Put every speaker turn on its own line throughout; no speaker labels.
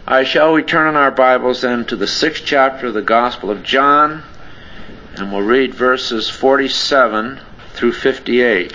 Shall we turn in our Bibles then to the 6th chapter of the Gospel of John, and we'll read verses 47 through 58.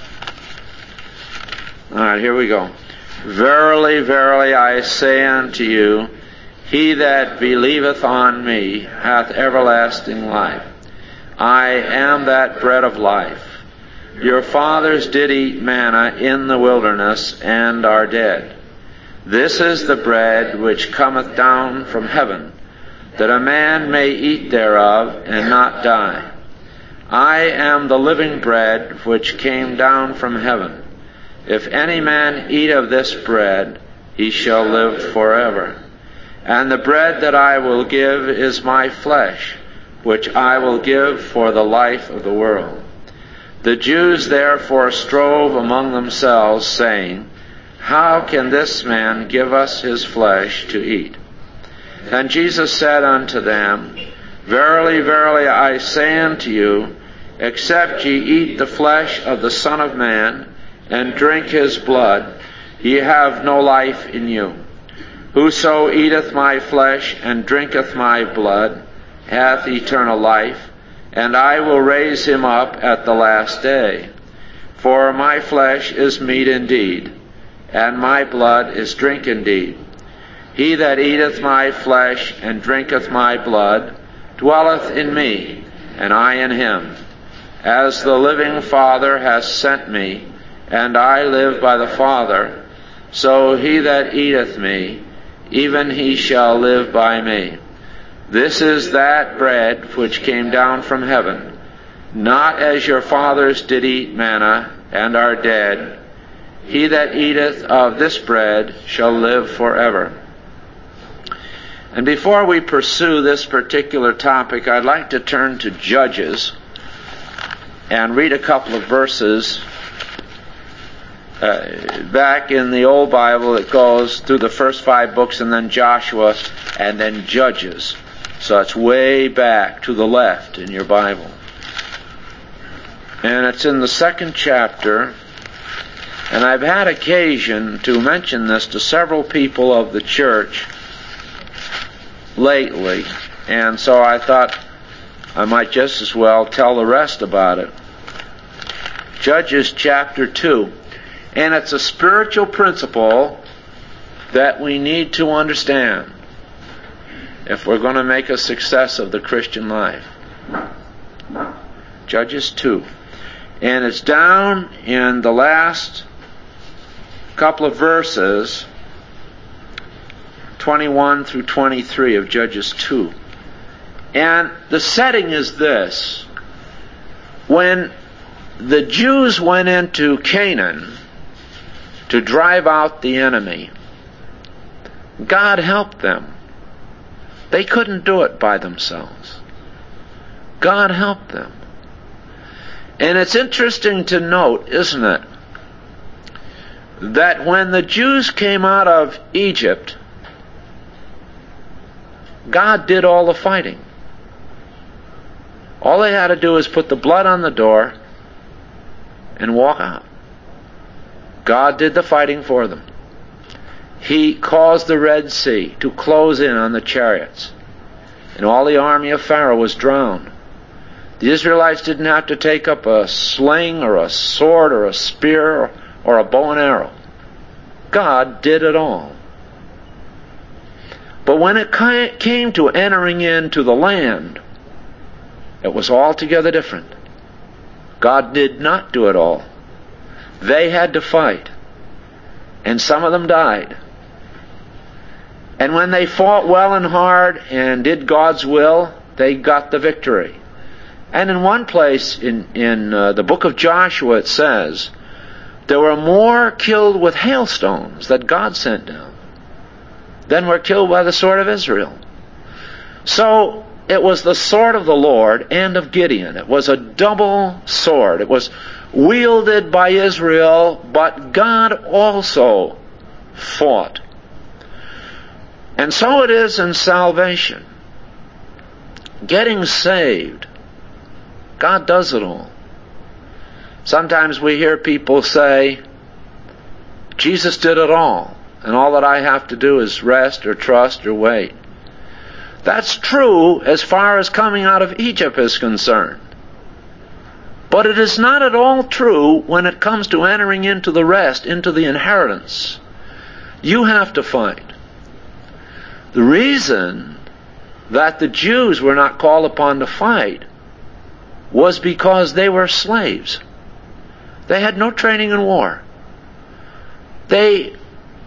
All right, here we go. Verily, verily, I say unto you, he that believeth on me hath everlasting life. I am that bread of life. Your fathers did eat manna in the wilderness, and are dead. This is the bread which cometh down from heaven, that a man may eat thereof, and not die. I am the living bread which came down from heaven. If any man eat of this bread, he shall live forever. And the bread that I will give is my flesh, which I will give for the life of the world. The Jews therefore strove among themselves, saying, How can this man give us his flesh to eat? And Jesus said unto them, Verily, verily, I say unto you, except ye eat the flesh of the Son of Man, and drink his blood, ye have no life in you. Whoso eateth my flesh, and drinketh my blood, hath eternal life, and I will raise him up at the last day. For my flesh is meat indeed, and my blood is drink indeed. He that eateth my flesh and drinketh my blood dwelleth in me, and I in him. As the living Father hath sent me, and I live by the Father, so he that eateth me, even he shall live by me. This is that bread which came down from heaven, not as your fathers did eat manna, and are dead. He that eateth of this bread shall live forever. And before we pursue this particular topic, I'd like to turn to Judges and read a couple of verses. Back in the old Bible, it goes through the first 5 books, and then Joshua, and then Judges. So it's way back to the left in your Bible. And it's in the 2nd chapter, and I've had occasion to mention this to several people of the church lately, and so I thought I might just as well tell the rest about it. Judges chapter 2. And it's a spiritual principle that we need to understand if we're going to make a success of the Christian life. Judges 2. And it's down in the last couple of verses, 21 through 23 of Judges 2. And the setting is this. When the Jews went into Canaan to drive out the enemy, God helped them. They couldn't do it by themselves. God helped them. And it's interesting to note, isn't it, that when the Jews came out of Egypt, God did all the fighting. All they had to do was put the blood on the door and walk out. God did the fighting for them. He caused the Red Sea to close in on the chariots, and all the army of Pharaoh was drowned. The Israelites didn't have to take up a sling or a sword or a spear or a bow and arrow. God did it all. But when it came to entering into the land, it was altogether different. God did not do it all. They had to fight, and some of them died. And when they fought well and hard and did God's will, they got the victory. And in one place in the book of Joshua, it says, there were more killed with hailstones that God sent down than were killed by the sword of Israel. So it was the sword of the Lord and of Gideon. It was a double sword. It was wielded by Israel, but God also fought. And so it is in salvation. Getting saved, God does it all. Sometimes we hear people say, Jesus did it all. and all that I have to do is rest or trust or wait. That's true as far as coming out of Egypt is concerned. But it is not at all true when it comes to entering into the rest, into the inheritance. You have to fight. The reason that the Jews were not called upon to fight was because they were slaves. They had no training in war. They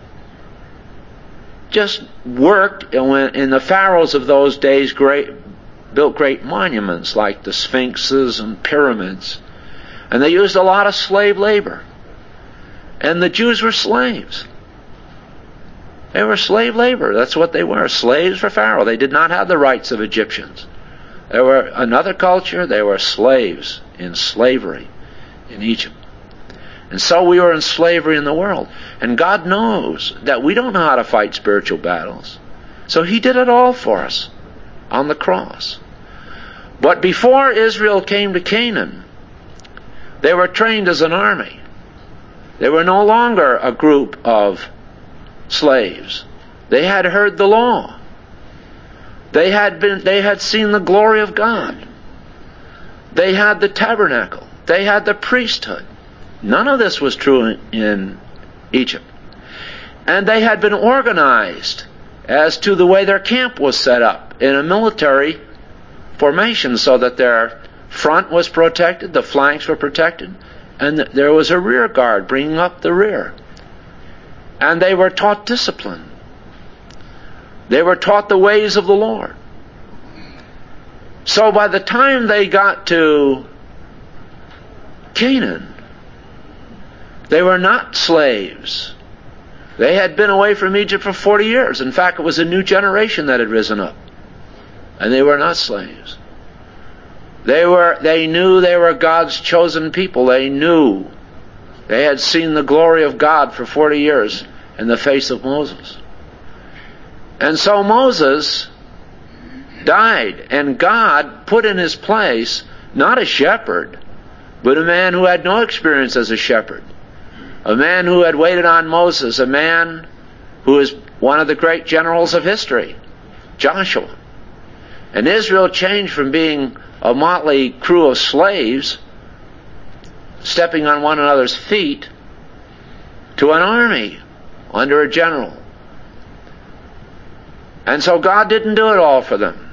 just worked, and in the pharaohs of those days built great monuments like the sphinxes and pyramids. And they used a lot of slave labor. And the Jews were slaves. They were slave labor. That's what they were. Slaves for Pharaoh. They did not have the rights of Egyptians. They were another culture. They were slaves in slavery in Egypt. And so we were in slavery in the world. And God knows that we don't know how to fight spiritual battles. So He did it all for us on the cross. But before Israel came to Canaan, they were trained as an army. They were no longer a group of slaves. They had heard the law. They had seen the glory of God. They had the tabernacle. They had the priesthood. None of this was true in Egypt. And they had been organized as to the way their camp was set up in a military formation, so that their front was protected, the flanks were protected, and there was a rear guard bringing up the rear. And they were taught discipline. They were taught the ways of the Lord. So by the time they got to Canaan, they were not slaves. They had been away from Egypt for 40 years. In fact, it was a new generation that had risen up. And they were not slaves. They knew they were God's chosen people. They knew. They had seen the glory of God for 40 years in the face of Moses. And so Moses died, and God put in his place not a shepherd, but a man who had no experience as a shepherd. A man who had waited on Moses, a man who is one of the great generals of history, Joshua. And Israel changed from being a motley crew of slaves, stepping on one another's feet, to an army under a general. And so God didn't do it all for them.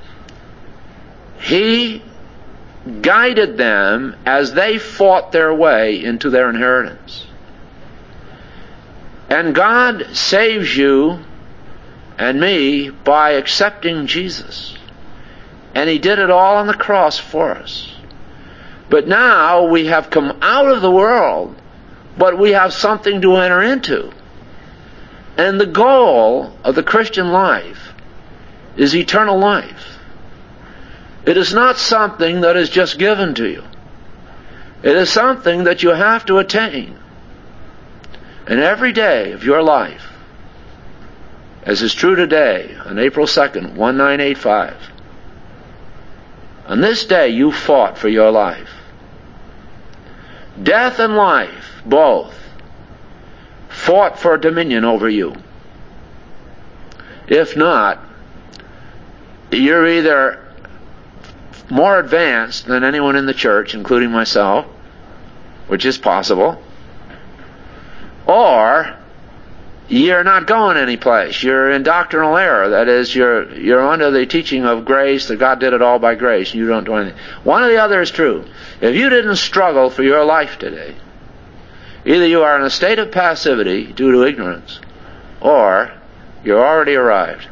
He guided them as they fought their way into their inheritance. And God saves you and me by accepting Jesus. And He did it all on the cross for us. But now we have come out of the world, but we have something to enter into. And the goal of the Christian life is eternal life. It is not something that is just given to you. It is something that you have to attain. And every day of your life, as is true today, on April 2nd, 1985, on this day you fought for your life. Death and life, both, fought for dominion over you. If not, you're either more advanced than anyone in the church, including myself, which is possible, or you're not going anyplace. You're in doctrinal error. That is, you're under the teaching of grace, that God did it all by grace, and you don't do anything. One or the other is true. If you didn't struggle for your life today, either you are in a state of passivity due to ignorance, or you're already arrived.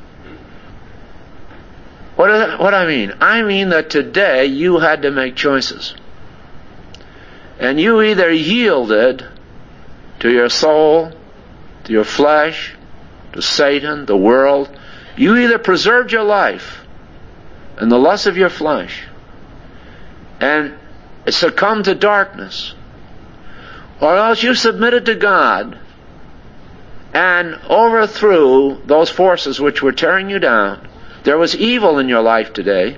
What do I mean? I mean that today you had to make choices. And you either yielded to your soul, to your flesh, to Satan, the world. You either preserved your life in the lust of your flesh and succumbed to darkness, or else you submitted to God and overthrew those forces which were tearing you down. There was evil in your life today.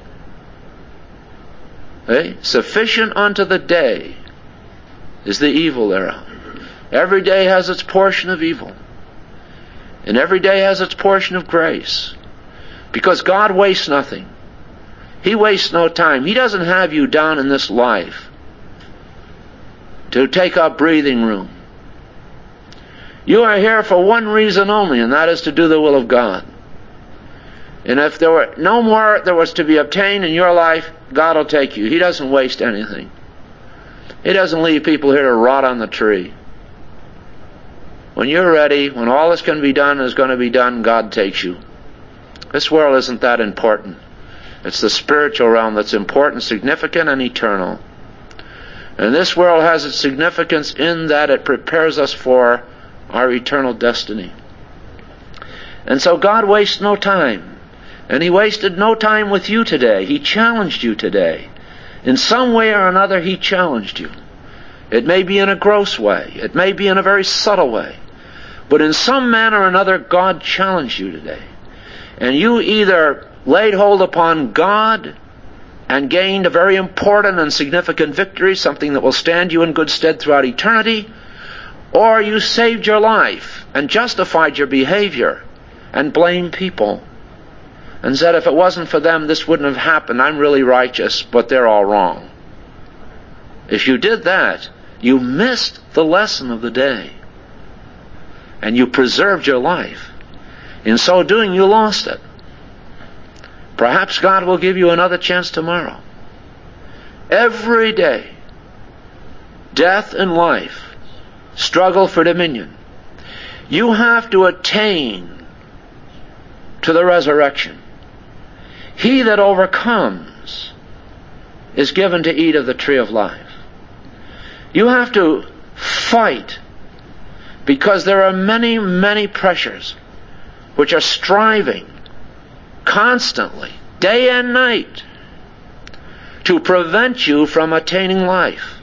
Sufficient unto the day is the evil thereof. Every day has its portion of evil. And every day has its portion of grace. Because God wastes nothing. He wastes no time. He doesn't have you down in this life to take up breathing room. You are here for one reason only, and that is to do the will of God. And if there were no more that was to be obtained in your life, God will take you. He doesn't waste anything. He doesn't leave people here to rot on the tree. When you're ready, when all that's going to be done is going to be done, God takes you. This world isn't that important. It's the spiritual realm that's important, significant, and eternal. And this world has its significance in that it prepares us for our eternal destiny. And so God wastes no time. And He wasted no time with you today. He challenged you today. In some way or another, He challenged you. It may be in a gross way. It may be in a very subtle way. But in some manner or another, God challenged you today. And you either laid hold upon God and gained a very important and significant victory, something that will stand you in good stead throughout eternity, or you saved your life and justified your behavior and blamed people and said, if it wasn't for them, this wouldn't have happened. I'm really righteous, but they're all wrong. If you did that, you missed the lesson of the day. And you preserved your life. In so doing, you lost it. Perhaps God will give you another chance tomorrow. Every day, death and life struggle for dominion. You have to attain to the resurrection. He that overcomes is given to eat of the tree of life. You have to fight, because there are many, many pressures which are striving constantly, day and night, to prevent you from attaining life.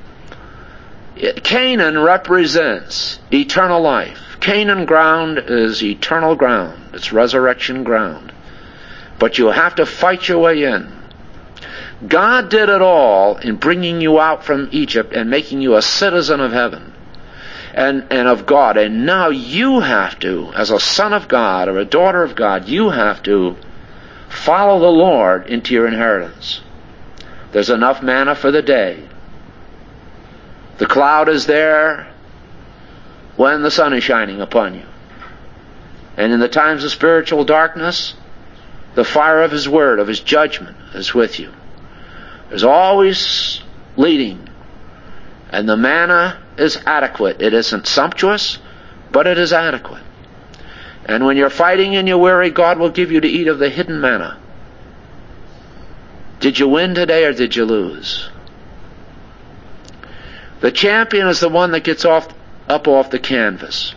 Canaan represents eternal life. Canaan ground is eternal ground. It's resurrection ground. But you have to fight your way in. God did it all in bringing you out from Egypt and making you a citizen of heaven and of God. And now you have to, as a son of God or a daughter of God, you have to follow the Lord into your inheritance. There's enough manna for the day. The cloud is there when the sun is shining upon you. And in the times of spiritual darkness, the fire of His word, of His judgment, is with you. There's always leading. And the manna is adequate. It isn't sumptuous, but it is adequate. And when you're fighting and you're weary, God will give you to eat of the hidden manna. Did you win today or did you lose? The champion is the one that gets up off the canvas.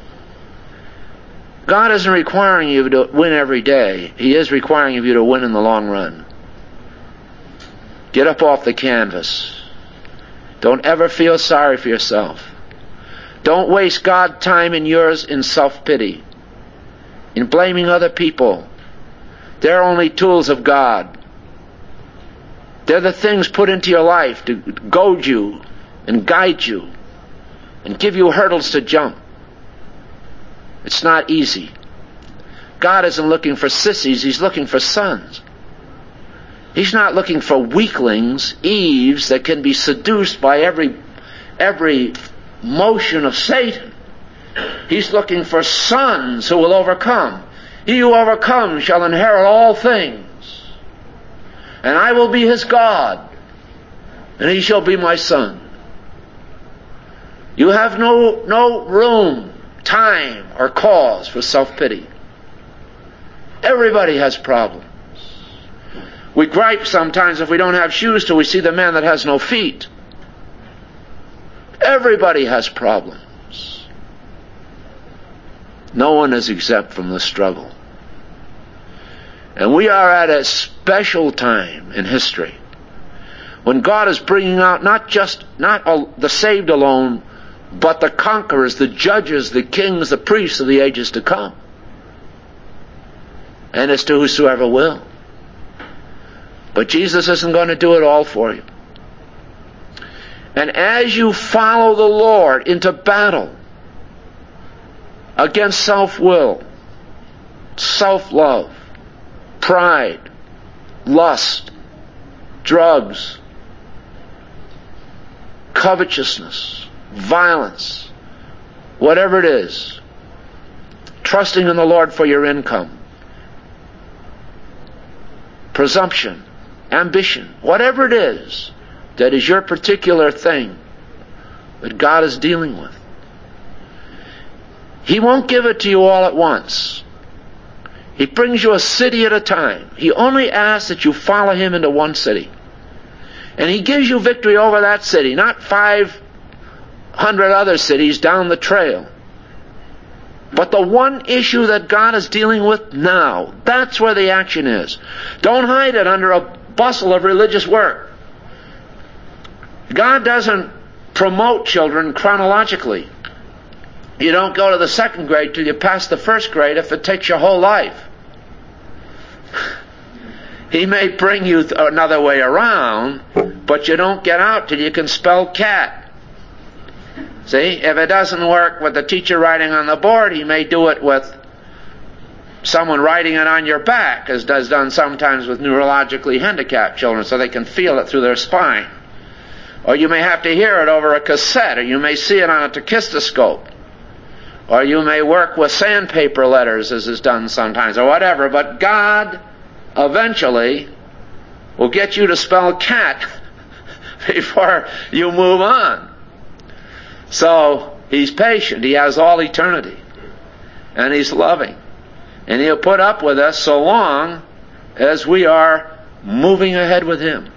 God isn't requiring you to win every day. He is requiring of you to win in the long run. Get up off the canvas. Don't ever feel sorry for yourself. Don't waste God's time and yours in self-pity, in blaming other people. They're only tools of God. They're the things put into your life to goad you and guide you and give you hurdles to jump. It's not easy. God isn't looking for sissies. He's looking for sons. He's not looking for weaklings, Eves, that can be seduced by every motion of Satan. He's looking for sons who will overcome. He who overcomes shall inherit all things. And I will be his God, and he shall be my son. You have no room, time, or cause for self-pity. Everybody has problems. We gripe sometimes if we don't have shoes till we see the man that has no feet. Everybody has problems. No one is exempt from the struggle. And we are at a special time in history when God is bringing out not the saved alone, but the conquerors, the judges, the kings, the priests of the ages to come. And it's to whosoever will. But Jesus isn't going to do it all for you. And as you follow the Lord into battle against self-will, self-love, pride, lust, drugs, covetousness, violence, whatever it is, trusting in the Lord for your income, presumption, ambition, whatever it is that is your particular thing that God is dealing with. He won't give it to you all at once. He brings you a city at a time. He only asks that you follow Him into one city. And He gives you victory over that city, not 500 other cities down the trail. But the one issue that God is dealing with now, that's where the action is. Don't hide it under a bustle of religious work. God doesn't promote children chronologically. You don't go to the second grade till you pass the first grade if it takes your whole life. He may bring you another way around, but you don't get out till you can spell cat. See, if it doesn't work with the teacher writing on the board, He may do it with someone writing it on your back, as does done sometimes with neurologically handicapped children, so they can feel it through their spine. Or you may have to hear it over a cassette, or you may see it on a tachistoscope. Or you may work with sandpaper letters, as is done sometimes, or whatever. But God eventually will get you to spell cat before you move on. So He's patient. He has all eternity. And He's loving. And He'll put up with us so long as we are moving ahead with Him.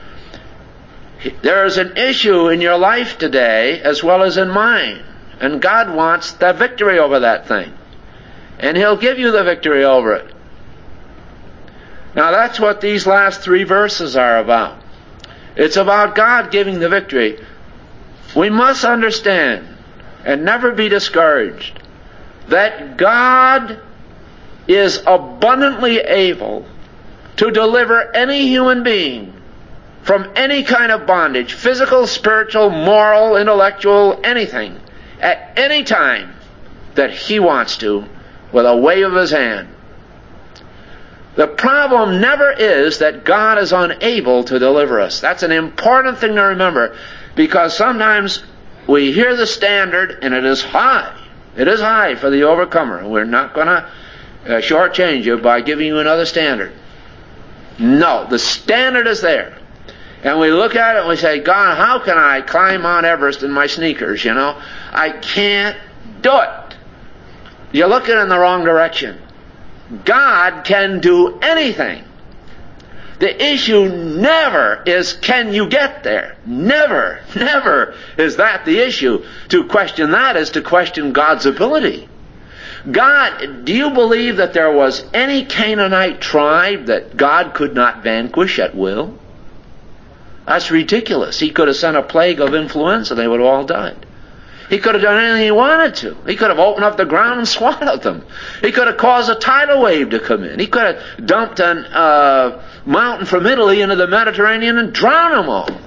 There is an issue in your life today as well as in mine. And God wants the victory over that thing. And He'll give you the victory over it. Now that's what these last 3 verses are about. It's about God giving the victory. We must understand and never be discouraged that God is abundantly able to deliver any human being from any kind of bondage, physical, spiritual, moral, intellectual, anything, at any time that He wants to, with a wave of His hand. The problem never is that God is unable to deliver us. That's an important thing to remember, because sometimes we hear the standard and it is high. It is high for the overcomer. We're not going to shortchange you by giving you another standard. No, the standard is there. And we look at it and we say, God, how can I climb Mount Everest in my sneakers, I can't do it. You're looking in the wrong direction. God can do anything. The issue never is, can you get there? Never, never is that the issue. To question that is to question God's ability. God, do you believe that there was any Canaanite tribe that God could not vanquish at will? That's ridiculous. He could have sent a plague of influenza, they would have all died. He could have done anything He wanted to. He could have opened up the ground and swallowed them. He could have caused a tidal wave to come in. He could have dumped a mountain from Italy into the Mediterranean and drowned them all.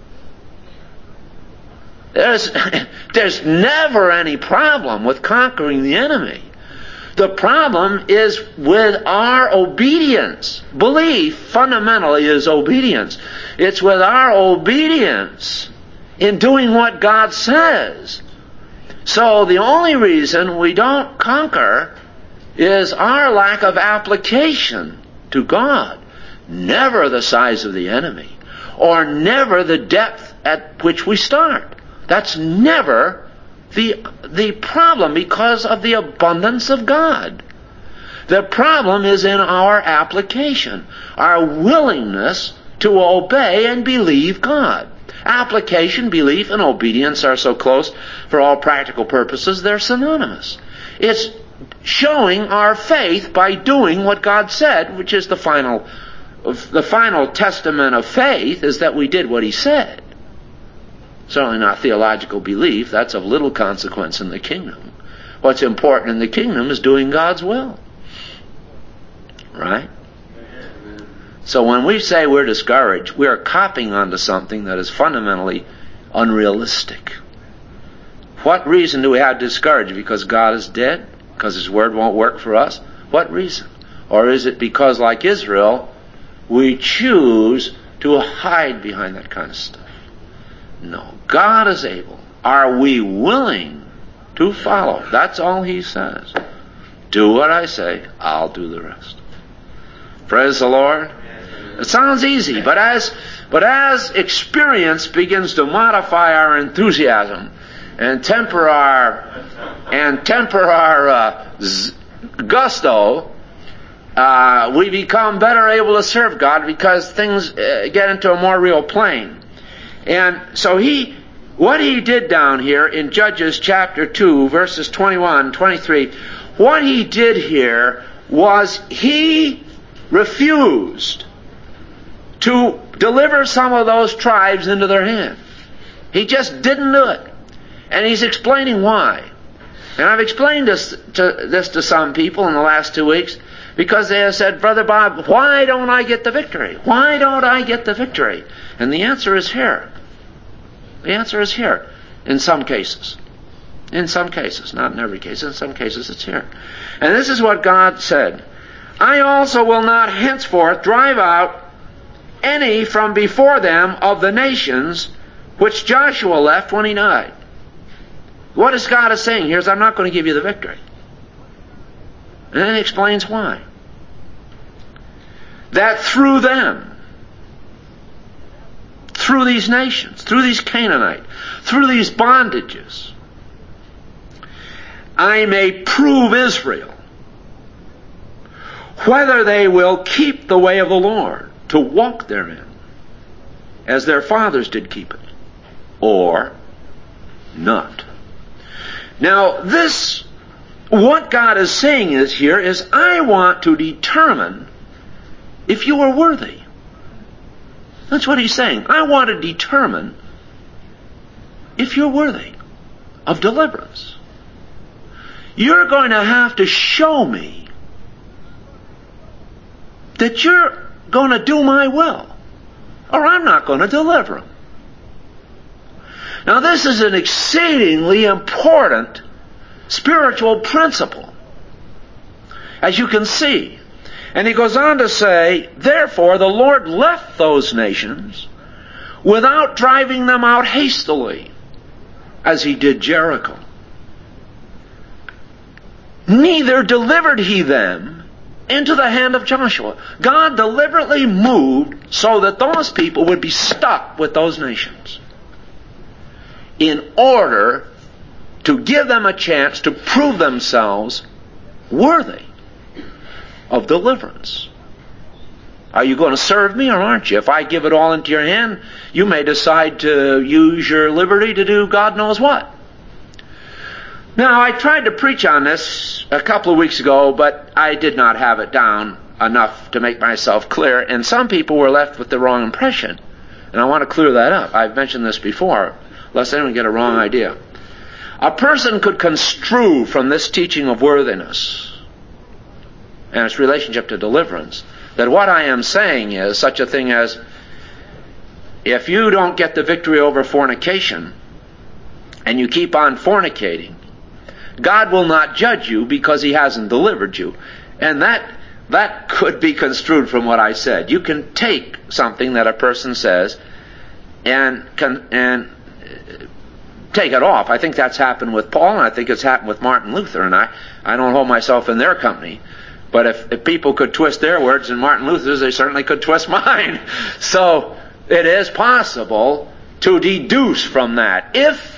There's never any problem with conquering the enemy. The problem is with our obedience. Belief fundamentally is obedience. It's with our obedience in doing what God says. So the only reason we don't conquer is our lack of application to God. Never the size of the enemy, or never the depth at which we start. That's never the problem, because of the abundance of God. The problem is in our application, our willingness to obey and believe God. Application, belief, and obedience are so close for all practical purposes, they're synonymous. It's showing our faith by doing what God said, which is the final testament of faith, is that we did what He said. Certainly not theological belief. That's of little consequence in the kingdom. What's important in the kingdom is doing God's will. Right? So when we say we're discouraged, we're copying onto something that is fundamentally unrealistic. What reason do we have to discourage? Because God is dead? Because His Word won't work for us? What reason? Or is it because, like Israel, we choose to hide behind that kind of stuff? No. God is able. Are we willing to follow? That's all He says. Do what I say, I'll do the rest. Praise the Lord. It sounds easy, but as experience begins to modify our enthusiasm and temper our gusto, we become better able to serve God because things get into a more real plane. And so what he did down here in Judges chapter 2, verses 21, 23, what he did here was he refused to deliver some of those tribes into their hand. He just didn't do it. And he's explaining why. And I've explained this to some people in the last 2 weeks because they have said, Brother Bob, why don't I get the victory? Why don't I get the victory? And the answer is here. The answer is here in some cases. In some cases, not in every case, in some cases it's here. And this is what God said. I also will not henceforth drive out any from before them of the nations which Joshua left when he died. What is God is saying here is, I'm not going to give you the victory. And then he explains why. That through them, through these nations, through these Canaanites, through these bondages, I may prove Israel whether they will keep the way of the Lord, to walk therein, as their fathers did keep it, or not. Now, what God is saying is, I want to determine if you are worthy. That's what He's saying. I want to determine if you're worthy of deliverance. You're going to have to show me that you're going to do my will, or I'm not going to deliver them. Now, this is an exceedingly important spiritual principle, as you can see. And he goes on to say, therefore the Lord left those nations without driving them out hastily, as He did Jericho. Neither delivered He them into the hand of Joshua. God deliberately moved so that those people would be stuck with those nations in order to give them a chance to prove themselves worthy of deliverance. Are you going to serve me or aren't you? If I give it all into your hand, you may decide to use your liberty to do God knows what. Now, I tried to preach on this a couple of weeks ago, but I did not have it down enough to make myself clear, and some people were left with the wrong impression. And I want to clear that up. I've mentioned this before, lest anyone get a wrong idea. A person could construe from this teaching of worthiness and its relationship to deliverance that what I am saying is such a thing as, if you don't get the victory over fornication and you keep on fornicating, God will not judge you because He hasn't delivered you. And that could be construed from what I said. You can take something that a person says and take it off. I think that's happened with Paul, and I think it's happened with Martin Luther, and I don't hold myself in their company. But if people could twist their words in Martin Luther's, they certainly could twist mine. So it is possible to deduce from that.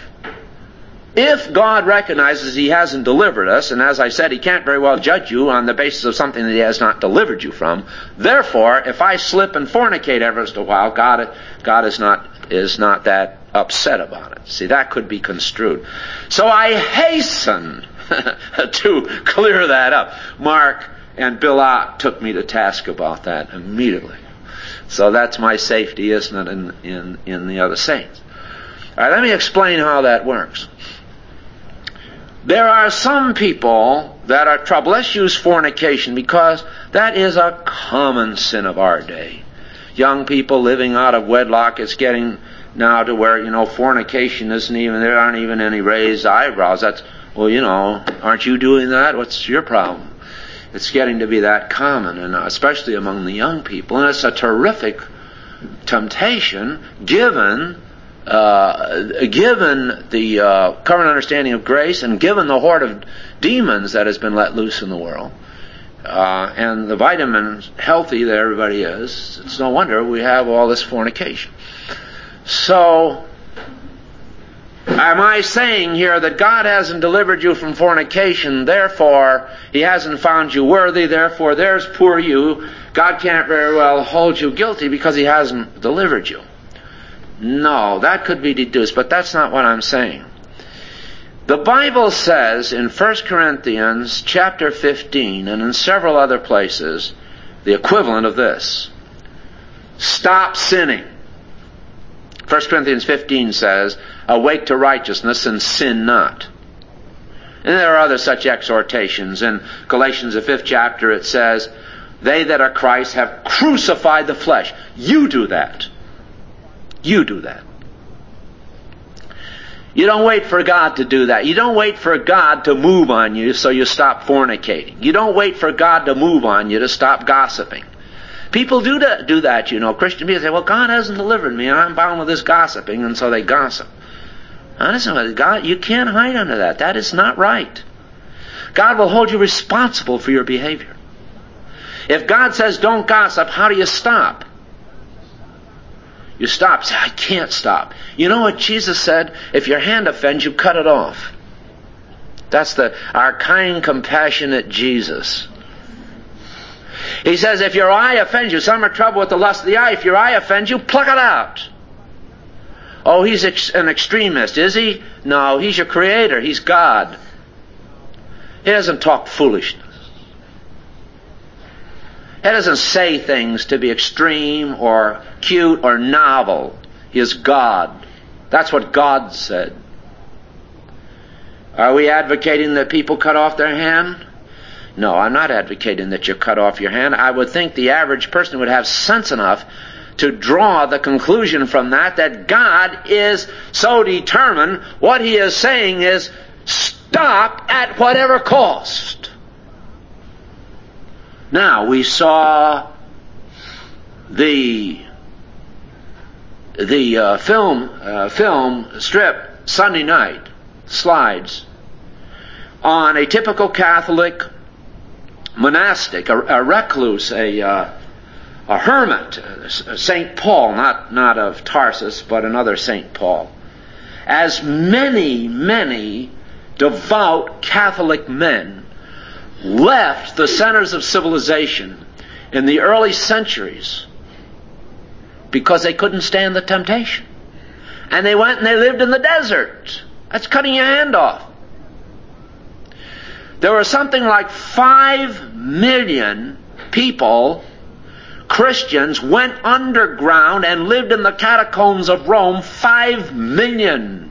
If God recognizes He hasn't delivered us, and as I said, He can't very well judge you on the basis of something that He has not delivered you from, therefore, if I slip and fornicate every once in a while, God is not that upset about it. See, that could be construed. So I hasten to clear that up. Mark and Bill Ott took me to task about that immediately. So that's my safety, isn't it, in the other saints. All right, let me explain how that works. There are some people that are troubled. Let's use fornication because that is a common sin of our day. Young people living out of wedlock, it's getting now to where, fornication isn't even, there aren't even any raised eyebrows. That's, aren't you doing that? What's your problem? It's getting to be that common, and especially among the young people. And it's a terrific temptation given the current understanding of grace and given the horde of demons that has been let loose in the world. And the vitamins healthy that everybody is. It's no wonder we have all this fornication. So, am I saying here that God hasn't delivered you from fornication, therefore He hasn't found you worthy, therefore there's poor you. God can't very well hold you guilty because He hasn't delivered you. No, that could be deduced, but that's not what I'm saying. The Bible says in 1 Corinthians chapter 15 and in several other places the equivalent of this. Stop sinning. 1 Corinthians 15 says, awake to righteousness and sin not. And there are other such exhortations. In Galatians the 5th chapter it says, they that are Christ have crucified the flesh. You do that. You do that. You don't wait for God to do that. You don't wait for God to move on you so you stop fornicating. You don't wait for God to move on you to stop gossiping. People do that, Christian people say, well, God hasn't delivered me and I'm bound with this gossiping, and so they gossip. Honestly, God, you can't hide under that. That is not right. God will hold you responsible for your behavior. If God says don't gossip, how do you stop? You stop. Say, I can't stop. You know what Jesus said? If your hand offends you, cut it off. That's our kind, compassionate Jesus. He says, if your eye offends you, some are troubled with the lust of the eye. If your eye offends you, pluck it out. Oh, he's an extremist, is he? No, he's your creator. He's God. He doesn't talk foolishness. He doesn't say things to be extreme or cute or novel. He is God. That's what God said. Are we advocating that people cut off their hand? No, I'm not advocating that you cut off your hand. I would think the average person would have sense enough to draw the conclusion from that God is so determined, what He is saying is, stop at whatever cost. Now, we saw the film strip Sunday night, slides, on a typical Catholic monastic, a recluse, a hermit, St. Paul, not of Tarsus, but another St. Paul. As many devout Catholic men left the centers of civilization in the early centuries because they couldn't stand the temptation. And they went and they lived in the desert. That's cutting your hand off. There were something like 5 million people, Christians, went underground and lived in the catacombs of Rome. 5 million.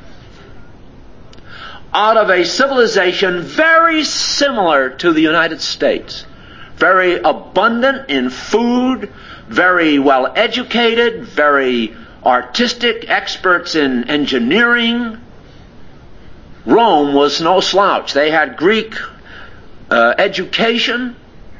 Out of a civilization very similar to the United States. Very abundant in food, very well educated, very artistic, experts in engineering. Rome was no slouch. They had Greek education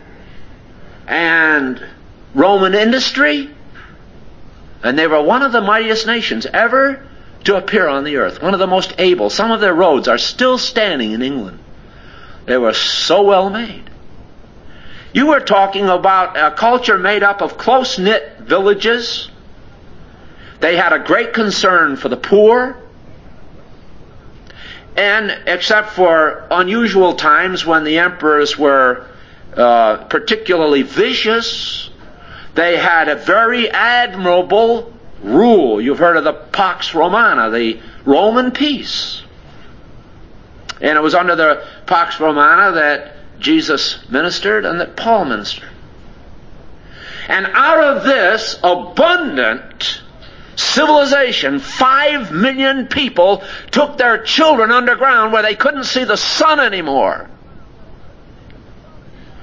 and Roman industry, and they were one of the mightiest nations ever to appear on the earth. One of the most able. Some of their roads are still standing in England. They were so well made. You were talking about a culture made up of close-knit villages. They had a great concern for the poor. And except for unusual times when the emperors were particularly vicious, they had a very admirable rule. You've heard of the Pax Romana, the Roman peace. And it was under the Pax Romana that Jesus ministered and that Paul ministered. And out of this abundant civilization, 5 million people took their children underground where they couldn't see the sun anymore.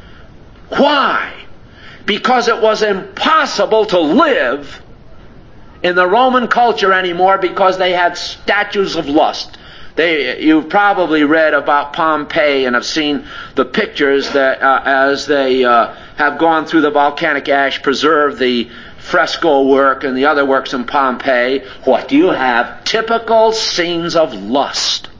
Why? Because it was impossible to live in the Roman culture anymore because they had statues of lust. You've probably read about Pompeii and have seen the pictures that as they have gone through the volcanic ash, preserved the fresco work and the other works in Pompeii. What do you have? Typical scenes of lust.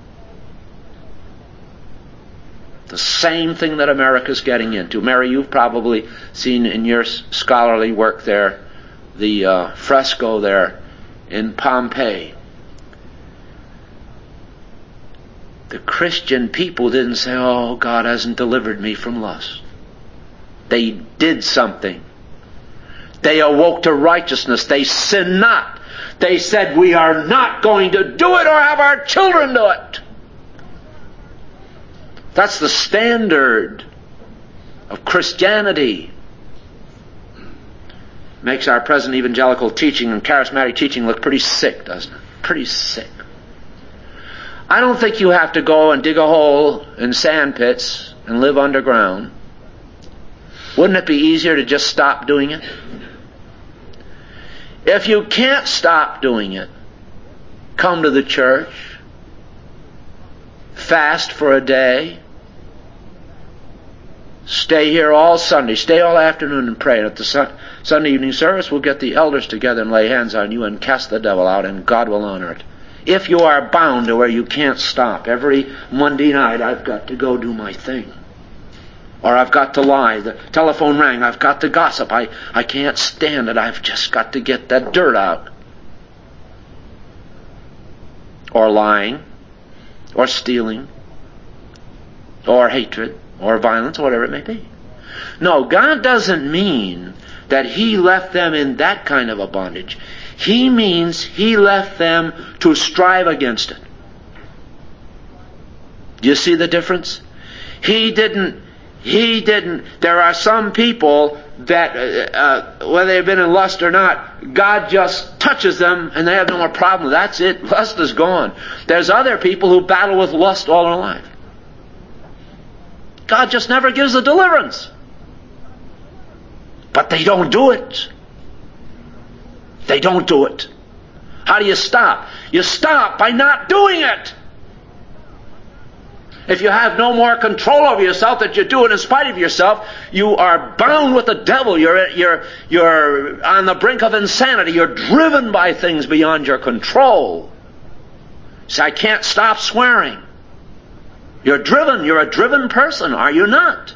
The same thing that America's getting into. Mary, you've probably seen in your scholarly work there the fresco there in Pompeii. The Christian people didn't say, oh, God hasn't delivered me from lust. They did something. They awoke to righteousness. They sinned not. They said, we are not going to do it or have our children do it. That's the standard of Christianity. Makes our present evangelical teaching and charismatic teaching look pretty sick, doesn't it? Pretty sick. I don't think you have to go and dig a hole in sand pits and live underground. Wouldn't it be easier to just stop doing it? If you can't stop doing it, come to the church, fast for a day, stay here all Sunday, stay all afternoon and pray. And at the Sunday evening service, we'll get the elders together and lay hands on you and cast the devil out, and God will honor it. If you are bound to where you can't stop, every Monday night I've got to go do my thing. Or I've got to lie. The telephone rang. I've got to gossip. I can't stand it. I've just got to get that dirt out. Or lying. Or stealing. Or hatred. Or violence. Or whatever it may be. No, God doesn't mean that He left them in that kind of a bondage. He means He left them to strive against it. Do you see the difference? He didn't. There are some people that, whether they've been in lust or not, God just touches them and they have no more problem. That's it. Lust is gone. There's other people who battle with lust all their life. God just never gives the deliverance. But they don't do it. They don't do it. How do you stop? You stop by not doing it. If you have no more control over yourself that you do it in spite of yourself, you are bound with the devil. You're on the brink of insanity. You're driven by things beyond your control. Say, I can't stop swearing. You're driven. You're a driven person, are you not?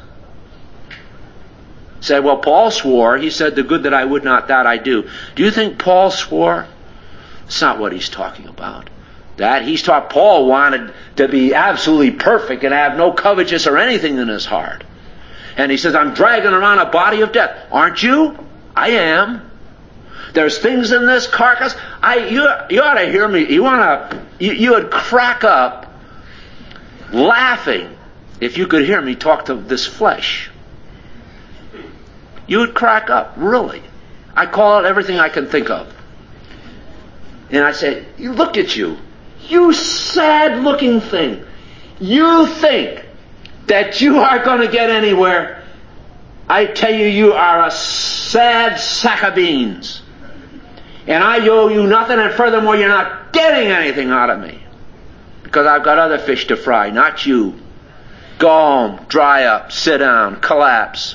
Say, well, Paul swore. He said, the good that I would not, that I do. Do you think Paul swore? That's not what he's talking about. Paul wanted to be absolutely perfect and have no covetous or anything in his heart. And he says, I'm dragging around a body of death. Aren't you? I am. There's things in this carcass. You ought to hear me. You would crack up laughing if you could hear me talk to this flesh. You would crack up, really. I call out everything I can think of. And I say, look at you. You sad-looking thing. You think that you are going to get anywhere. I tell you, you are a sad sack of beans. And I owe you nothing, and furthermore, you're not getting anything out of me. Because I've got other fish to fry, not you. Go home, dry up, sit down, collapse.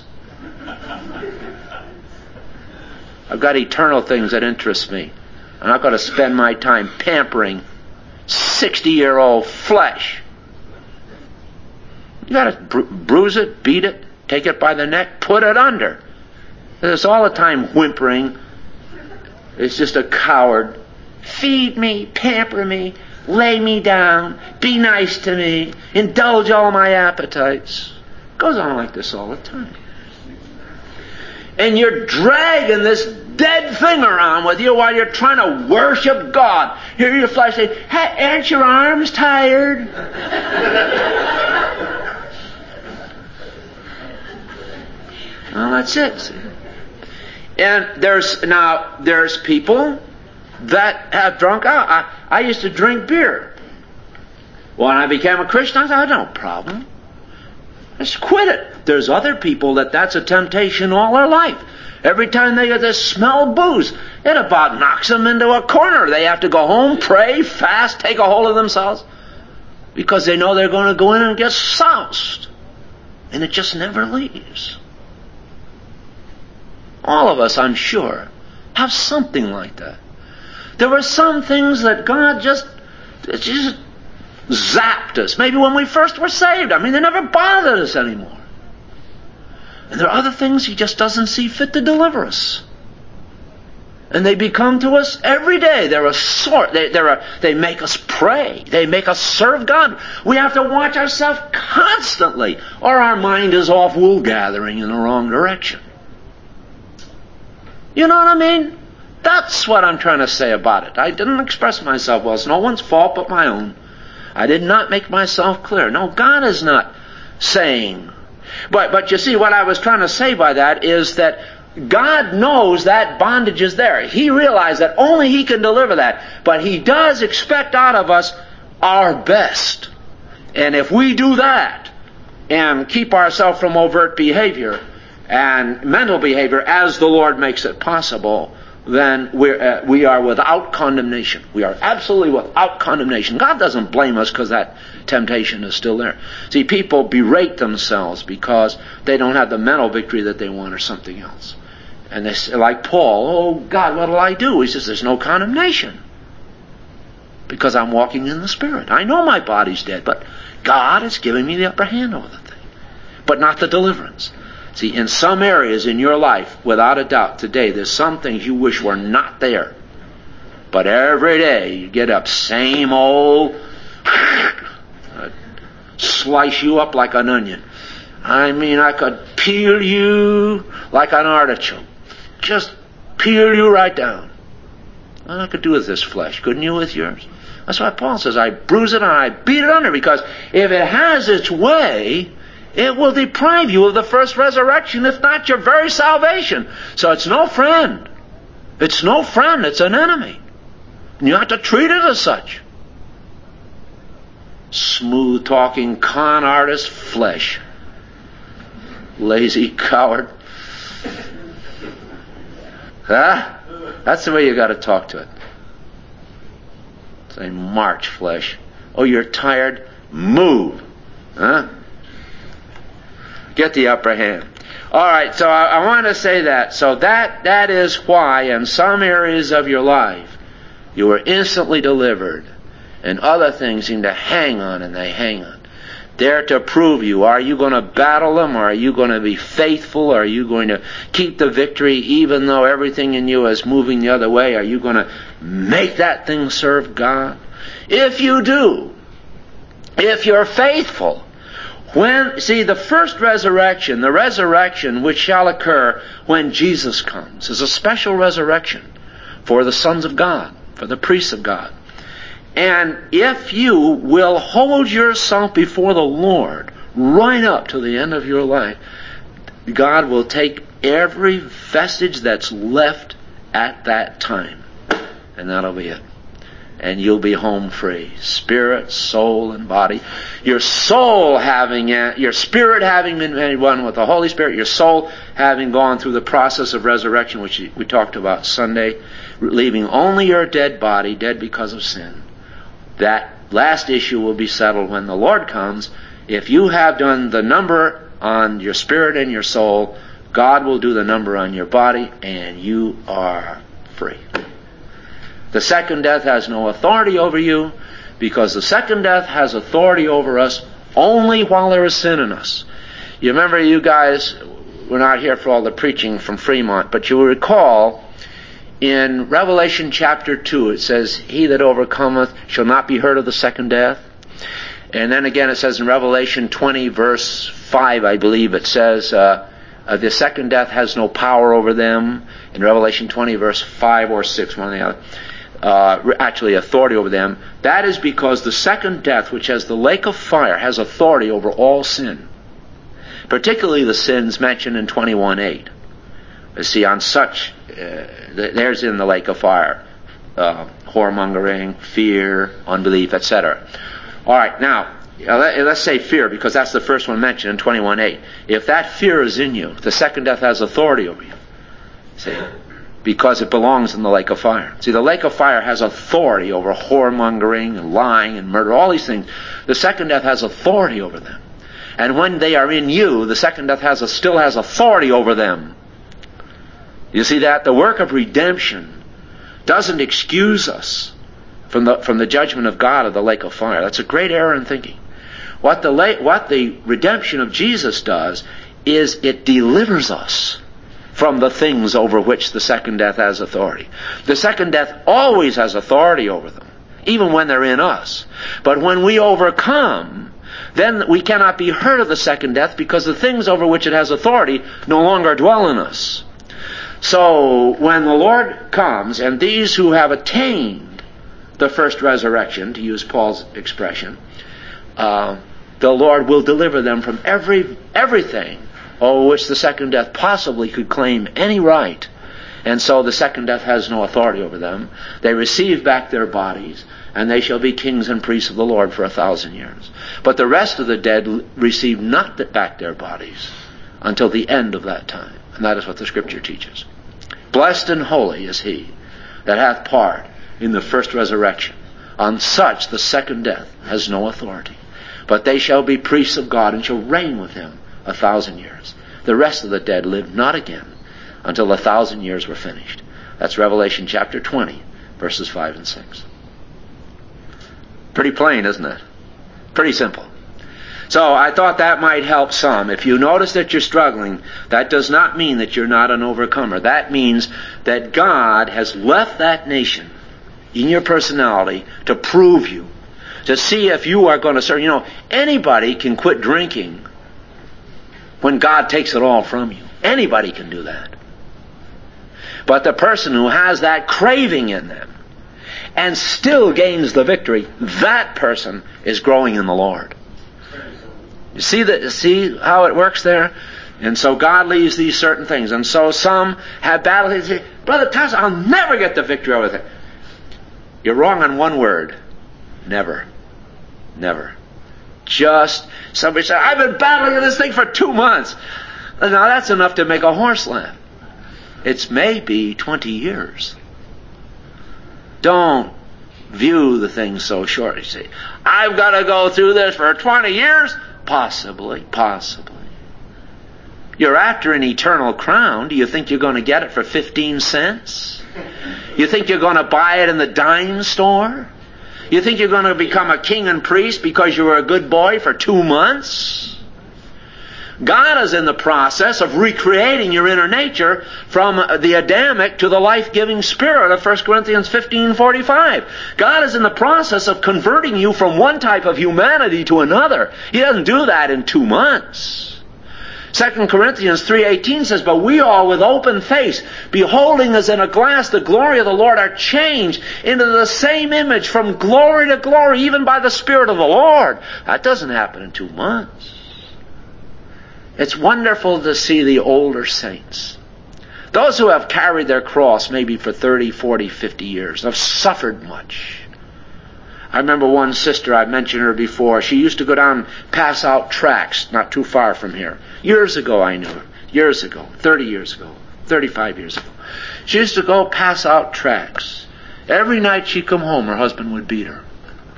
I've got eternal things that interest me. I'm not going to spend my time pampering 60-year-old flesh. You got to bruise it, beat it, take it by the neck, put it under. It's all the time whimpering. It's just a coward. Feed me, pamper me, lay me down, be nice to me, indulge all my appetites. It goes on like this all the time. And you're dragging this dead thing around with you while you're trying to worship God. Hear your flesh say, hey, aren't your arms tired? Well, that's it. See? And there's people that have drunk out. I used to drink beer. When I became a Christian, I thought, no problem. Just quit it. There's other people that's a temptation all their life. Every time they get the smell of booze, it about knocks them into a corner. They have to go home, pray, fast, take a hold of themselves, because they know they're going to go in and get soused. And it just never leaves. All of us, I'm sure, have something like that. There were some things that God just zapped us. Maybe when we first were saved. I mean, they never bothered us anymore. And there are other things He just doesn't see fit to deliver us. And they become to us every day. They're a sort. They make us pray. They make us serve God. We have to watch ourselves constantly, or our mind is off wool gathering in the wrong direction. You know what I mean? That's what I'm trying to say about it. I didn't express myself well. It's no one's fault but my own. I did not make myself clear. No, God is not saying. But you see, what I was trying to say by that is that God knows that bondage is there. He realized that only He can deliver that. But He does expect out of us our best. And if we do that and keep ourselves from overt behavior and mental behavior as the Lord makes it possible, then we are without condemnation. We are absolutely without condemnation. God doesn't blame us because that temptation is still there. See, people berate themselves because they don't have the mental victory that they want or something else. And they say, like Paul, oh God, what'll I do? He says, there's no condemnation. Because I'm walking in the Spirit. I know my body's dead, but God is giving me the upper hand over the thing. But not the deliverance. See, in some areas in your life, without a doubt, today, there's some things you wish were not there. But every day, you get up, same old, slice you up like an onion. I mean, I could peel you like an artichoke. Just peel you right down. Well, I could do with this flesh, couldn't you with yours? That's why Paul says, I bruise it and I beat it under, because if it has its way, it will deprive you of the first resurrection, if not your very salvation. So it's no friend. It's no friend. It's an enemy. And you have to treat it as such. Smooth-talking con artist flesh. Lazy coward. Huh? That's the way you got to talk to it. Say, march, flesh. Oh, you're tired? Move. Huh? Get the upper hand. All right, so I want to say that. So that is why in some areas of your life you were instantly delivered, and other things seem to hang on, and they hang on. They're to prove you. Are you going to battle them? Or are you going to be faithful? Are you going to keep the victory even though everything in you is moving the other way? Are you going to make that thing serve God? If you do, if you're faithful, the first resurrection, the resurrection which shall occur when Jesus comes, is a special resurrection for the sons of God, for the priests of God. And if you will hold yourself before the Lord right up to the end of your life, God will take every vestige that's left at that time, and that'll be it. And you'll be home free. Spirit, soul, and body. Your soul your spirit having been made one with the Holy Spirit, your soul having gone through the process of resurrection, which we talked about Sunday, leaving only your dead body, dead because of sin. That last issue will be settled when the Lord comes. If you have done the number on your spirit and your soul, God will do the number on your body, and you are free. The second death has no authority over you, because the second death has authority over us only while there is sin in us. You remember, you guys were not here for all the preaching from Fremont, but you will recall in Revelation chapter 2, it says, he that overcometh shall not be hurt of the second death. And then again it says in Revelation 20 verse 5, I believe it says, the second death has no power over them. In Revelation 20 verse 5 or 6, one or the other. Actually authority over them. That is because the second death, which has the lake of fire, has authority over all sin. Particularly the sins mentioned in 21:8. You see, on such, there's in the lake of fire, whoremongering, fear, unbelief, etc. All right, now, let's say fear, because that's the first one mentioned in 21:8. If that fear is in you, the second death has authority over you. See? Because it belongs in the lake of fire. See, the lake of fire has authority over whoremongering and lying and murder, all these things. The second death has authority over them. And when they are in you, the second death still has authority over them. You see that? The work of redemption doesn't excuse us from the judgment of God of the lake of fire. That's a great error in thinking. What the redemption of Jesus does is it delivers us from the things over which the second death has authority. The second death always has authority over them, even when they're in us. But when we overcome, then we cannot be hurt of the second death, because the things over which it has authority no longer dwell in us. So when the Lord comes, and these who have attained the first resurrection, to use Paul's expression, the Lord will deliver them from everything over which the second death possibly could claim any right. And so the second death has no authority over them. They receive back their bodies, and they shall be kings and priests of the Lord for 1,000 years. But the rest of the dead receive not back their bodies until the end of that time. And that is what the Scripture teaches. Blessed and holy is he that hath part in the first resurrection. On such the second death has no authority. But they shall be priests of God, and shall reign with him 1,000 years. The rest of the dead lived not again until 1,000 years were finished. That's Revelation chapter 20, verses 5 and 6. Pretty plain, isn't it? Pretty simple. So I thought that might help some. If you notice that you're struggling, that does not mean that you're not an overcomer. That means that God has left that nation in your personality to prove you, to see if you are going to serve. You know, anybody can quit drinking when God takes it all from you. Anybody can do that. But the person who has that craving in them and still gains the victory, that person is growing in the Lord. You see how it works there? And so God leaves these certain things. And so some have battles. They say, Brother Thompson, I'll never get the victory over it. You're wrong on one word. Never. Never. Just, somebody said, I've been battling this thing for 2 months. Now that's enough to make a horse laugh. It's maybe 20 years. Don't view the thing so short. You say, I've got to go through this for 20 years? Possibly. You're after an eternal crown. Do you think you're going to get it for 15 cents? You think you're going to buy it in the dime store? You think you're going to become a king and priest because you were a good boy for 2 months? God is in the process of recreating your inner nature from the Adamic to the life-giving spirit of 1 Corinthians 15:45. God is in the process of converting you from one type of humanity to another. He doesn't do that in 2 months. 2 Corinthians 3:18 says, But we all with open face, beholding as in a glass the glory of the Lord, are changed into the same image from glory to glory, even by the Spirit of the Lord. That doesn't happen in 2 months. It's wonderful to see the older saints. Those who have carried their cross maybe for 30, 40, 50 years, have suffered much. I remember one sister, I mentioned her before, she used to go down and pass out tracts not too far from here. Years ago I knew her. Years ago. 30 years ago. 35 years ago. She used to go pass out tracts. Every night she'd come home, her husband would beat her.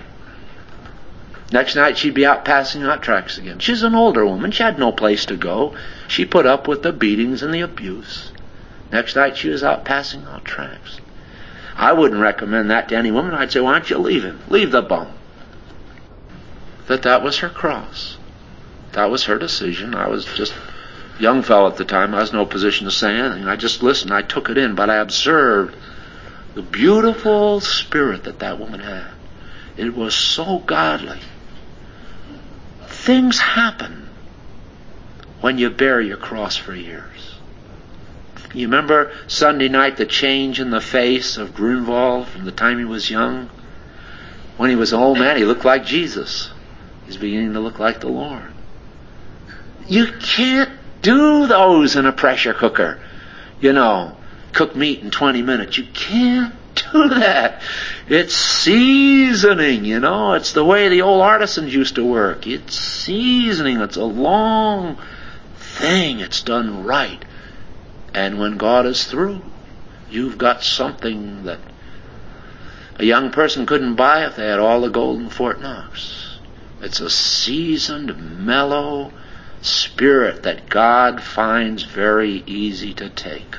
Next night she'd be out passing out tracts again. She's an older woman. She had no place to go. She put up with the beatings and the abuse. Next night she was out passing out tracts. I wouldn't recommend that to any woman. I'd say, why don't you leave him? Leave the bum. That was her cross. That was her decision. I was just a young fellow at the time. I was in no position to say anything. I just listened. I took it in. But I observed the beautiful spirit that woman had. It was so godly. Things happen when you bear your cross for years. You remember Sunday night, the change in the face of Grunwald from the time he was young? When he was an old man, he looked like Jesus. He's beginning to look like the Lord. You can't do those in a pressure cooker. You know, cook meat in 20 minutes. You can't do that. It's seasoning, you know. It's the way the old artisans used to work. It's seasoning. It's a long thing. It's done right. And when God is through, you've got something that a young person couldn't buy if they had all the gold in Fort Knox. It's a seasoned, mellow spirit that God finds very easy to take.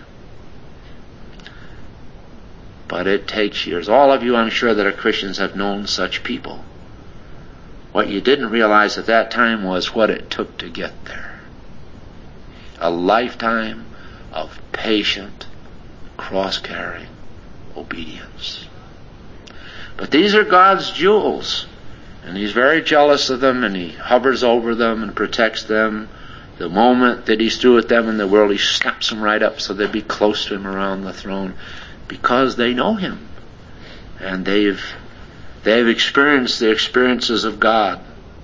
But it takes years. All of you, I'm sure, that are Christians have known such people. What you didn't realize at that time was what it took to get there. A lifetime of patient, cross-carrying obedience. But these are God's jewels, and He's very jealous of them, and He hovers over them and protects them. The moment that He's through with them in the world, He snaps them right up so they'll be close to Him around the throne, because they know Him, and they've experienced the experiences of God.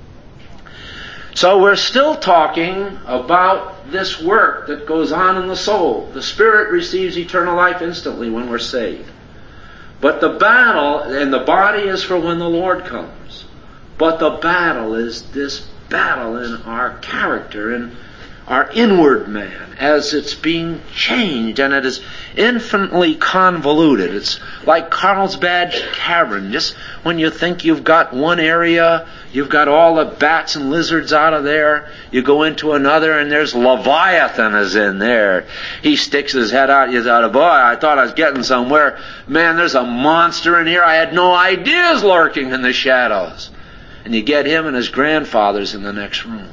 So we're still talking about this work that goes on in the soul. The spirit receives eternal life instantly when we're saved. But the battle, and the body is for when the Lord comes. But the battle is this battle in our character, in our inward man, as it's being changed, and it is infinitely convoluted. It's like Carlsbad Cavern. Just when you think you've got one area, you've got all the bats and lizards out of there, you go into another and there's Leviathan is in there. He sticks his head out, you thought, boy, I thought I was getting somewhere. Man, there's a monster in here. I had no idea is lurking in the shadows. And you get him and his grandfather's in the next room.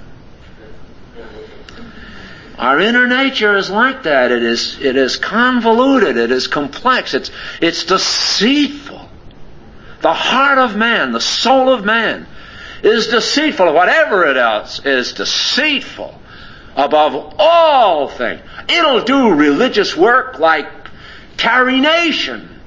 Our inner nature is like that. It is convoluted. It is complex. It's deceitful. The heart of man, the soul of man, is deceitful. Whatever it else is deceitful above all things. It'll do religious work like tarination,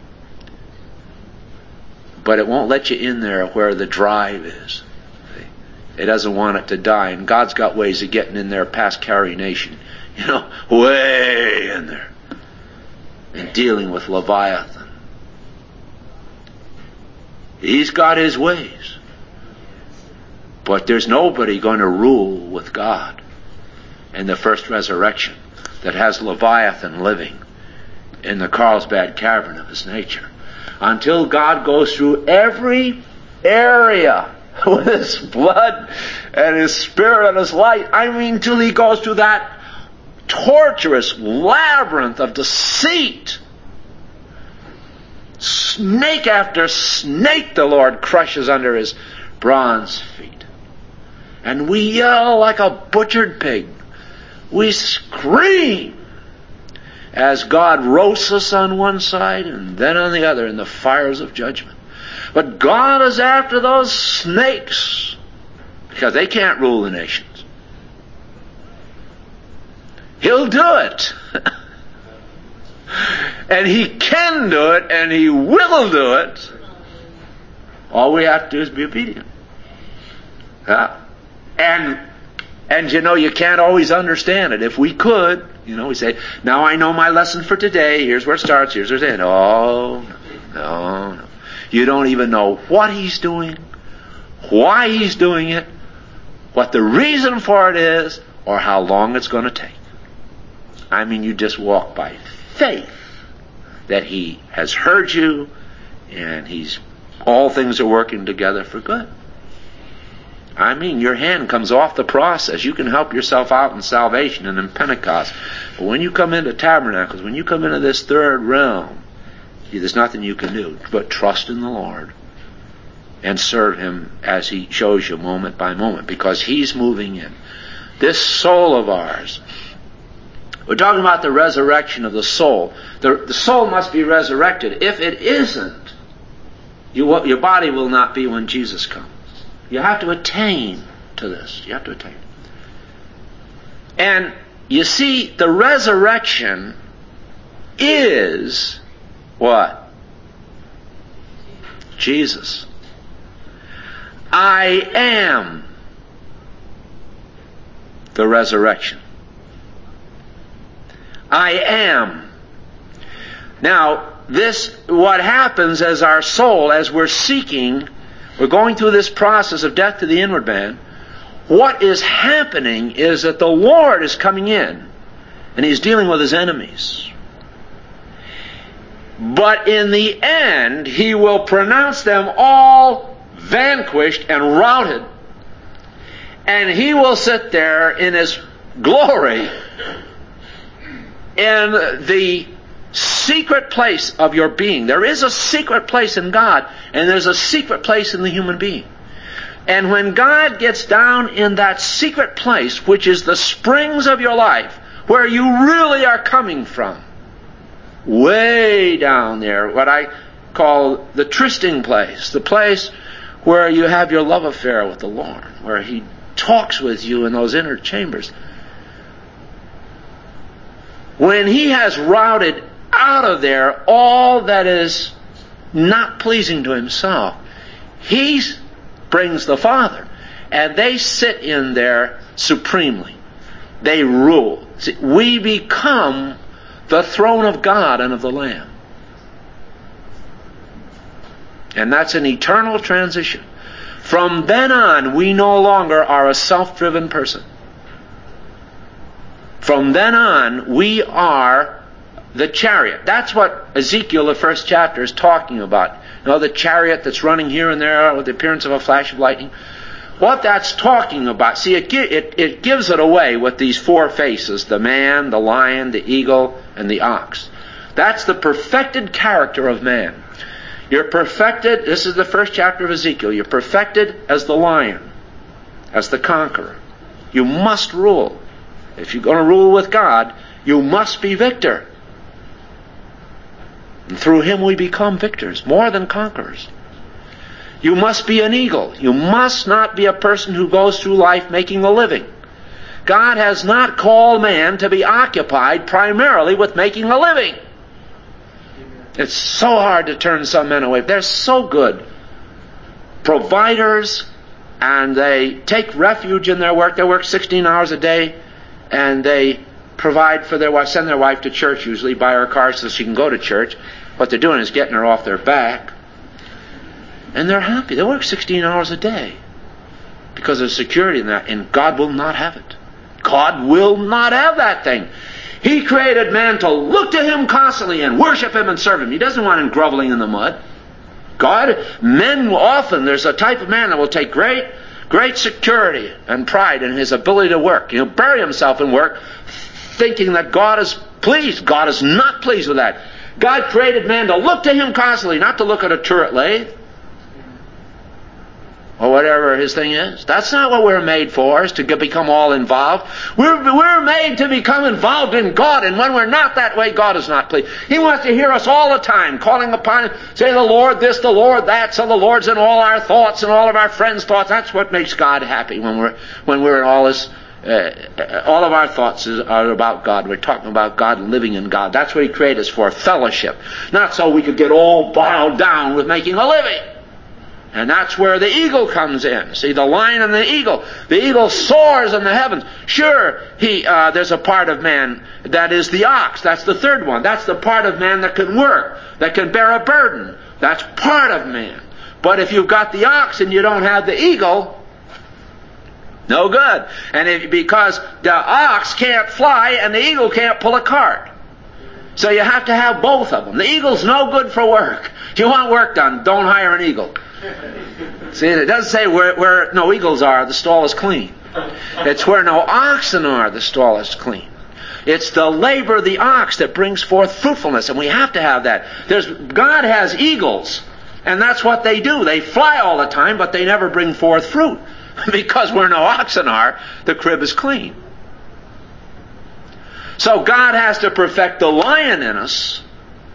but it won't let you in there where the drive is. It doesn't want it to die, and God's got ways of getting in there past carination, way in there, and dealing with Leviathan. He's got His ways, but there's nobody going to rule with God in the first resurrection that has Leviathan living in the Carlsbad Cavern of his nature, until God goes through every area with His blood and His Spirit and His light. I mean, till He goes through that torturous labyrinth of deceit. Snake after snake the Lord crushes under His bronze feet. And we yell like a butchered pig. We scream as God roasts us on one side and then on the other in the fires of judgment. But God is after those snakes, because they can't rule the nations. He'll do it. And He can do it, and He will do it. All we have to do is be obedient. And you can't always understand it. If we could, we say, now I know my lesson for today. Here's where it starts. Here's where it ends. No. You don't even know what He's doing, why He's doing it, what the reason for it is, or how long it's going to take. I mean, you just walk by faith that He has heard you, and all things are working together for good. I mean, your hand comes off the process. You can help yourself out in salvation and in Pentecost. But when you come into tabernacles, when you come into this third realm, there's nothing you can do but trust in the Lord and serve Him as He shows you moment by moment, because He's moving in. This soul of ours, we're talking about the resurrection of the soul. The soul must be resurrected. If it isn't, your body will not be when Jesus comes. You have to attain to this. You have to attain. And you see, the resurrection is what? Jesus. I am the resurrection. I am. Now, what happens as our soul, as we're seeking, we're going through this process of death to the inward man, what is happening is that the Lord is coming in And he's dealing with his enemies. But in the end, he will pronounce them all vanquished and routed. And he will sit there in his glory in the secret place of your being. There is a secret place in God, and there's a secret place in the human being. And when God gets down in that secret place, which is the springs of your life, where you really are coming from, way down there, what I call the trysting place, the place where you have your love affair with the Lord, where He talks with you in those inner chambers. When He has routed out of there all that is not pleasing to Himself, He brings the Father, and they sit in there supremely. They rule. See, we become the throne of God and of the Lamb. And that's an eternal transition. From then on, we no longer are a self-driven person. From then on, we are the chariot. That's what Ezekiel, the first chapter, is talking about. You know, the chariot that's running here and there with the appearance of a flash of lightning. What that's talking about, see, it gives it away with these four faces: the man, the lion, the eagle, and the ox. That's the perfected character of man. You're perfected, this is the first chapter of Ezekiel, you're perfected as the lion, as the conqueror. You must rule. If you're going to rule with God, you must be victor. And through Him we become victors, more than conquerors. You must be an eagle. You must not be a person who goes through life making a living. God has not called man to be occupied primarily with making a living. It's so hard to turn some men away. They're so good providers, and they take refuge in their work. They work 16 hours a day, and they provide for their wife, send their wife to church usually, buy her a car so she can go to church. What they're doing is getting her off their back. And they're happy. They work 16 hours a day because there's security in that, and God will not have it. God will not have that thing. He created man to look to Him constantly and worship Him and serve Him. He doesn't want him groveling in the mud. Men often, there's a type of man that will take great security and pride in his ability to work. He'll bury himself in work thinking that God is pleased. God is not pleased with that. God created man to look to Him constantly, not to look at a turret lathe or whatever his thing is. That's not what we're made for, is to become all involved. We're made to become involved in God, and when we're not that way, God is not pleased. He wants to hear us all the time, calling upon Him, say the Lord this, the Lord that, so the Lord's in all our thoughts and all of our friends' thoughts. That's what makes God happy when we're in all this. All of our thoughts are about God. We're talking about God, living in God. That's what He created us for, fellowship. Not so we could get all bowed down with making a living. And that's where the eagle comes in. See, the lion and the eagle. The eagle soars in the heavens. Sure, there's a part of man that is the ox. That's the third one. That's the part of man that can work, that can bear a burden. That's part of man. But if you've got the ox and you don't have the eagle, no good. And because the ox can't fly and the eagle can't pull a cart. So you have to have both of them. The eagle's no good for work. If you want work done, don't hire an eagle. See, it doesn't say where no eagles are, the stall is clean. It's where no oxen are, the stall is clean. It's the labor of the ox that brings forth fruitfulness, and we have to have that. God has eagles, and that's what they do. They fly all the time, but they never bring forth fruit. Because where no oxen are, the crib is clean. So God has to perfect the lion in us,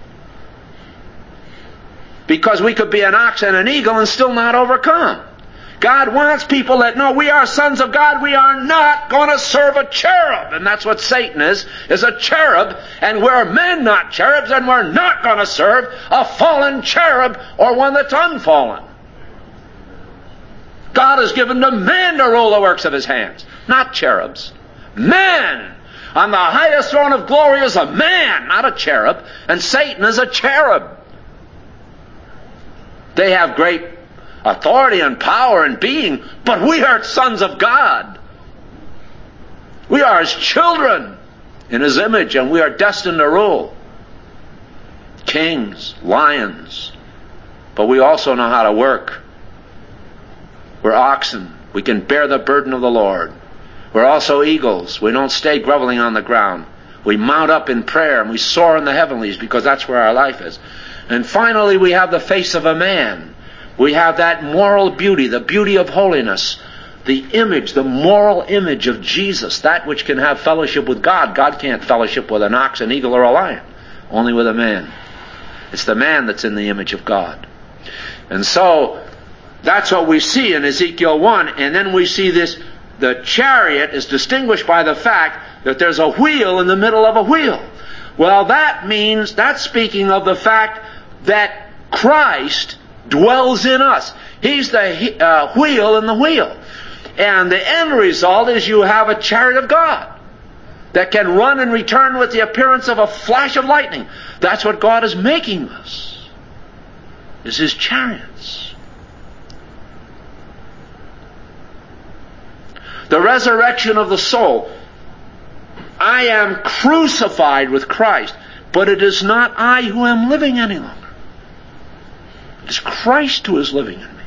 because we could be an ox and an eagle and still not overcome. God wants people that know we are sons of God. We are not going to serve a cherub. And that's what Satan is a cherub. And we're men, not cherubs, and we're not going to serve a fallen cherub or one that's unfallen. God has given to man to rule the works of His hands, not cherubs. Man! On the highest throne of glory is a man, not a cherub. And Satan is a cherub. They have great authority and power and being, but we are sons of God. We are His children. in His image, and we are destined to rule. Kings, lions, but we also know how to work. We're oxen. We can bear the burden of the Lord. We're also eagles. We don't stay groveling on the ground. We mount up in prayer and we soar in the heavenlies because that's where our life is. And finally, we have the face of a man. We have that moral beauty, the beauty of holiness, the image, the moral image of Jesus, that which can have fellowship with God. God can't fellowship with an ox, an eagle, or a lion, only with a man. It's the man that's in the image of God. And so, that's what we see in Ezekiel 1, and then we see this, the chariot is distinguished by the fact that there's a wheel in the middle of a wheel. Well, that means, that's speaking of the fact that Christ dwells in us. He's the wheel in the wheel. And the end result is you have a chariot of God that can run and return with the appearance of a flash of lightning. That's what God is making us, is His chariots. The resurrection of the soul. I am crucified with Christ, but it is not I who am living any longer. It is Christ who is living in me.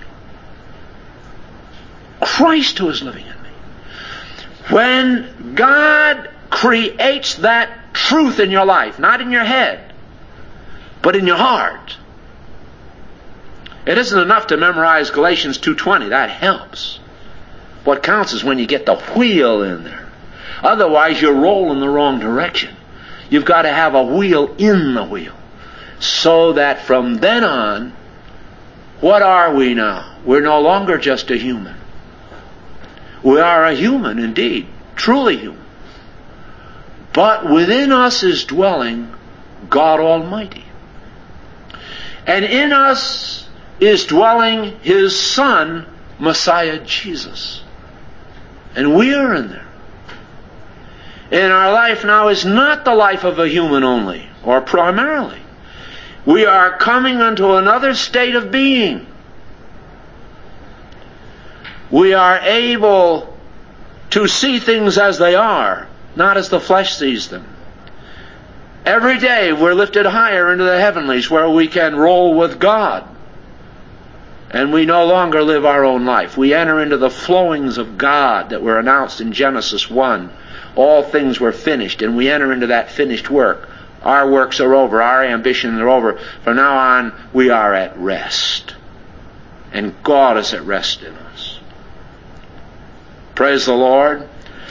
Christ who is living in me. When God creates that truth in your life, not in your head, but in your heart, it isn't enough to memorize Galatians 2:20. That helps. What counts is when you get the wheel in there. Otherwise, you roll in the wrong direction. You've got to have a wheel in the wheel. So that from then on, what are we now? We're no longer just a human. We are a human indeed, truly human. But within us is dwelling God Almighty. And in us is dwelling His Son, Messiah Jesus. And we are in there. And our life now is not the life of a human only, or primarily. We are coming unto another state of being. We are able to see things as they are, not as the flesh sees them. Every day we're lifted higher into the heavenlies where we can roll with God. And we no longer live our own life. We enter into the flowings of God that were announced in Genesis 1. All things were finished, and we enter into that finished work. Our works are over. Our ambitions are over. From now on, we are at rest. And God is at rest in us. Praise the Lord.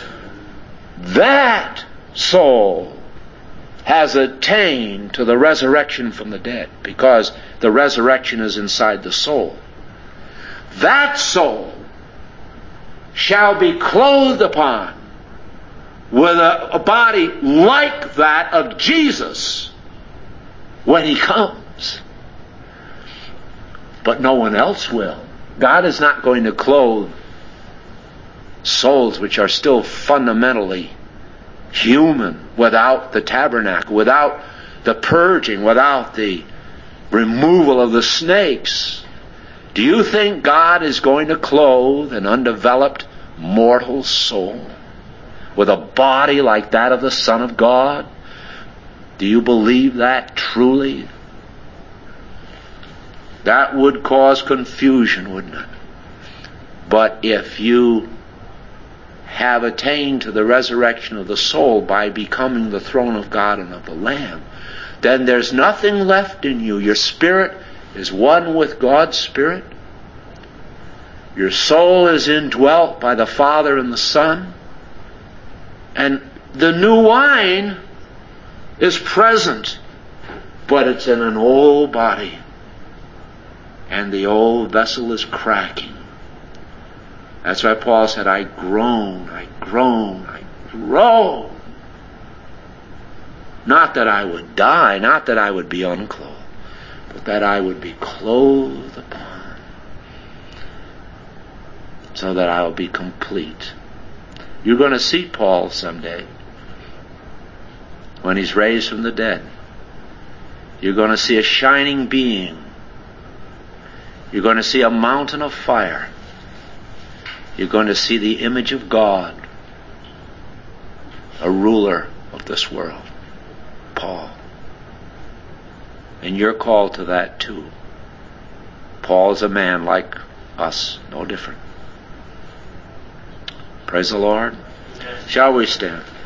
That soul has attained to the resurrection from the dead, because the resurrection is inside the soul. That soul shall be clothed upon with a body like that of Jesus when He comes. But no one else will. God is not going to clothe souls which are still fundamentally human without the tabernacle, without the purging, without the removal of the snakes. Do you think God is going to clothe an undeveloped mortal soul with a body like that of the Son of God? Do you believe that truly? That would cause confusion, wouldn't it? But if you have attained to the resurrection of the soul by becoming the throne of God and of the Lamb, then there's nothing left in you. Your spirit is one with God's Spirit. Your soul is indwelt by the Father and the Son. And the new wine is present, but it's in an old body. And the old vessel is cracking. That's why Paul said, I groan, I groan, I groan. Not that I would die, not that I would be unclothed, but that I would be clothed upon, so that I will be complete. You're going to see Paul someday when he's raised from the dead. You're going to see a shining being. You're going to see a mountain of fire. You're going to see the image of God, a ruler of this world. Paul. And you're called to that too. Paul's a man like us, no different. Praise the Lord. Shall we stand?